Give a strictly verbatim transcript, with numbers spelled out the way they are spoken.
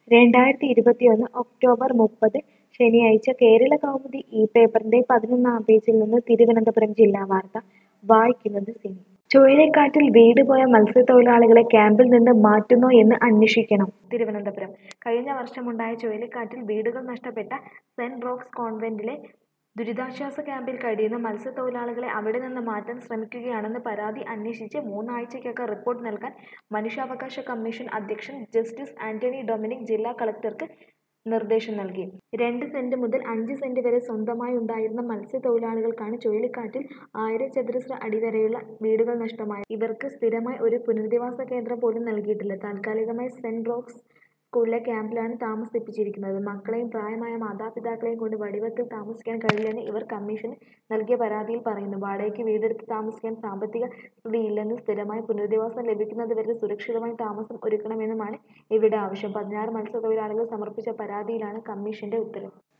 രണ്ടായിരത്തി ഇരുപത്തിയൊന്ന് ഒക്ടോബർ മുപ്പത് ശനിയാഴ്ച കേരളകൗമുദി ഈ പേപ്പറിന്റെ പതിനൊന്നാം പേജിൽ നിന്ന് തിരുവനന്തപുരം ജില്ലാ വാർത്ത വായിക്കുന്നത് സിനി. ചുഴലിക്കാറ്റിൽ വീട് പോയ മത്സ്യത്തൊഴിലാളികളെ ക്യാമ്പിൽ നിന്ന് മാറ്റുന്നോ എന്ന് അന്വേഷിക്കണം. തിരുവനന്തപുരം കഴിഞ്ഞ വർഷമുണ്ടായ ചുഴലിക്കാറ്റിൽ വീടുകൾ നഷ്ടപ്പെട്ട സെന്റ് റോക്സ് കോൺവെന്റിലെ ദുരിതാശ്വാസ ക്യാമ്പിൽ കഴിയുന്ന മത്സ്യത്തൊഴിലാളികളെ അവിടെ നിന്ന് മാറ്റാൻ ശ്രമിക്കുകയാണെന്ന് പരാതി അന്വേഷിച്ച് മൂന്നാഴ്ചയ്ക്കകം റിപ്പോർട്ട് നൽകാൻ മനുഷ്യാവകാശ കമ്മീഷൻ അധ്യക്ഷൻ ജസ്റ്റിസ് ആന്റണി ഡൊമിനിക് ജില്ലാ കളക്ടർക്ക് നിർദ്ദേശം നൽകി. രണ്ട് സെന്റ് മുതൽ അഞ്ച് സെന്റ് വരെ സ്വന്തമായി ഉണ്ടായിരുന്ന മത്സ്യത്തൊഴിലാളികൾക്കാണ് ചുഴലിക്കാറ്റിൽ ആയിരം ചതുരശ്ര അടി വരെയുള്ള വീടുകൾ നഷ്ടമായത്. ഇവർക്ക് സ്ഥിരമായി ഒരു പുനരധിവാസ കേന്ദ്രം പോലും നൽകിയിട്ടില്ല. താൽക്കാലികമായി സെന്റ് റോക്സ് സ്കൂളിലെ ക്യാമ്പിലാണ് താമസിപ്പിച്ചിരിക്കുന്നത്. മക്കളെയും പ്രായമായ മാതാപിതാക്കളെയും കൊണ്ട് വടിവത്തിൽ താമസിക്കാൻ കഴിയില്ലെന്ന് ഇവർ കമ്മീഷന് നൽകിയ പരാതിയിൽ പറയുന്നു. വാടകയ്ക്ക് വീടെടുത്ത് താമസിക്കാൻ സാമ്പത്തിക സ്ഥിതിയില്ലെന്നും സ്ഥിരമായി പുനരധിവാസം ലഭിക്കുന്നതുവരെ സുരക്ഷിതമായി താമസം ഒരുക്കണമെന്നുമാണ് ഇവരുടെ ആവശ്യം. പതിനാറ് മത്സ്യത്തൊഴിലാളികൾ സമർപ്പിച്ച പരാതിയിലാണ് കമ്മീഷന്റെ ഉത്തരവ്.